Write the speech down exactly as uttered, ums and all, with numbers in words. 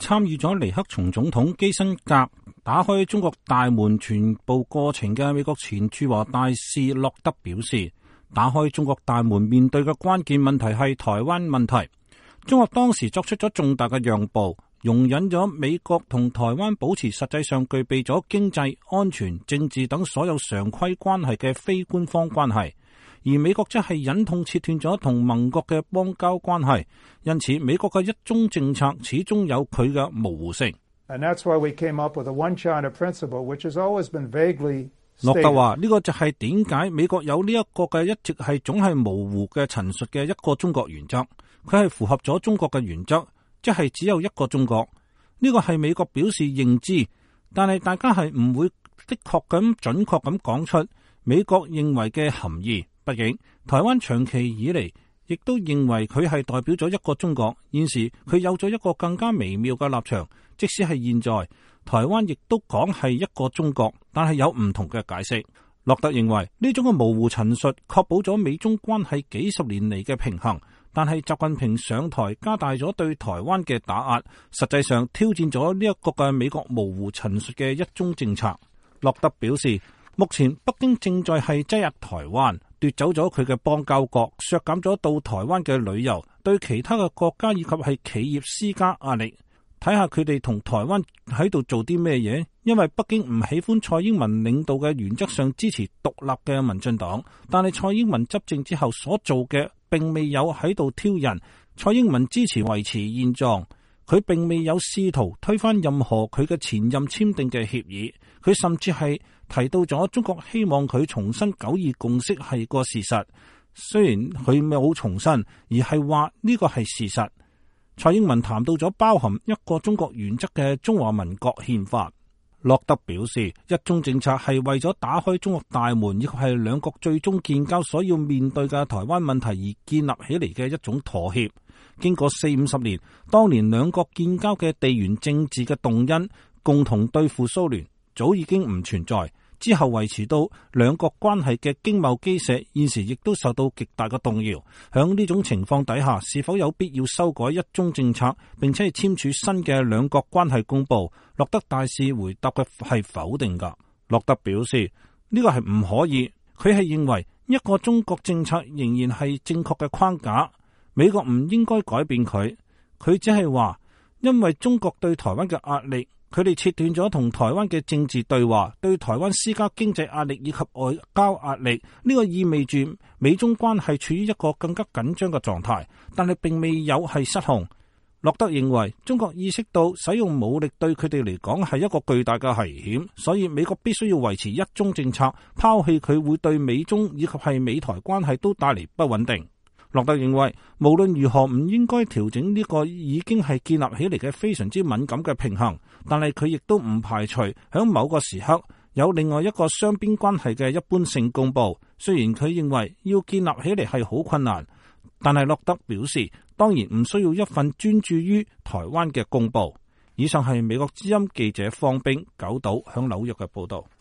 參與咗尼克松總統基辛格打開中國大門全部過程嘅美國前駐華大使洛德表示，打開中國大門面對嘅關鍵問題係台灣問題。中國當時作出咗重大嘅讓步，容忍咗美國同台灣保持實際上具備咗經濟、安全、政治等所有常規關係嘅非官方關係，而美國則係忍痛切斷咗同盟國嘅邦交關係。因此，美國嘅一中政策始終有佢嘅模糊性。 And that's why we came up with a one China principle, which has always been vaguely stated. 洛特話：呢個就係點解美國有呢一個嘅一直係總係模糊嘅陳述嘅一個中國原則。佢係符合咗中國嘅原則，即係只有一個中國。呢個係美國表示認知，但係大家係唔會的確咁準確咁講出美國認為嘅含義。畢竟台灣長期以嚟亦都認為佢係代表咗一個中國，現時佢有咗一個更加微妙嘅立場。即使係現在，台灣亦都講係一個中國，但係有唔同嘅解釋。洛特認為呢種嘅模糊陳述確保咗美中關係幾十年嚟嘅平衡，但係習近平上台加大咗對台灣嘅打壓，實際上挑戰咗呢一個嘅美國模糊陳述嘅一中政策。洛特表示，目前北京正在係擠壓台灣，奪走咗佢嘅邦交國，削減咗到台灣嘅旅遊，對其他嘅國家以及係企業施加壓力。睇下佢哋同台灣喺度做啲咩嘢，因為北京唔喜歡蔡英文領導嘅原則上支持獨立嘅民進黨，但係蔡英文執政之後所做嘅並未有喺度挑釁，蔡英文支持維持現狀，佢並未有試圖推翻任何佢嘅前任簽訂嘅協議，佢甚至係提到咗中國希望佢重申九二共識係個事實，雖然佢冇重申，而係話呢個係事實。蔡英文談到咗包含一個中國原則嘅中華民國憲法。洛德表示，一中政策係為咗打開中國大門，亦係兩國最終建交所要面對嘅台灣問題而建立起嚟嘅一種妥協。經過四五十年，當年兩國建交嘅地緣政治嘅動因，共同對付蘇聯，早已經唔存在。之後維持到兩國關係嘅經貿基石，現時亦都受到極大嘅動搖。響呢種情況底下，是否有必要修改一中政策，並且係簽署新嘅兩國關係公報？洛德大使回答嘅係否定㗎。洛德表示呢個係唔可以，佢係認為一個中國政策仍然係正確嘅框架，美國唔應該改變佢。佢只係話，因為中國對台灣嘅壓力，佢哋切斷咗同台灣嘅政治對話，對台灣施加經濟壓力以及外交壓力，呢個意味住美中關係處於一個更加緊張嘅狀態，但係並未有係失控。洛德認為中國意識到使用武力對佢哋嚟講係一個巨大嘅危險，所以美國必須要維持一中政策，拋棄佢會對美中以及係美台關係都帶嚟不穩定。洛特認為無論如何唔應該調整呢個已經係建立起嚟嘅非常之敏感嘅平衡，但係佢亦都唔排除喺某個時刻有另外一個雙邊關係嘅一般性公佈。雖然佢認為要建立起嚟係好困難，但係洛德表示當然唔需要一份專注於台灣嘅公佈。以上係美國之音記者方冰九島響紐約嘅報道。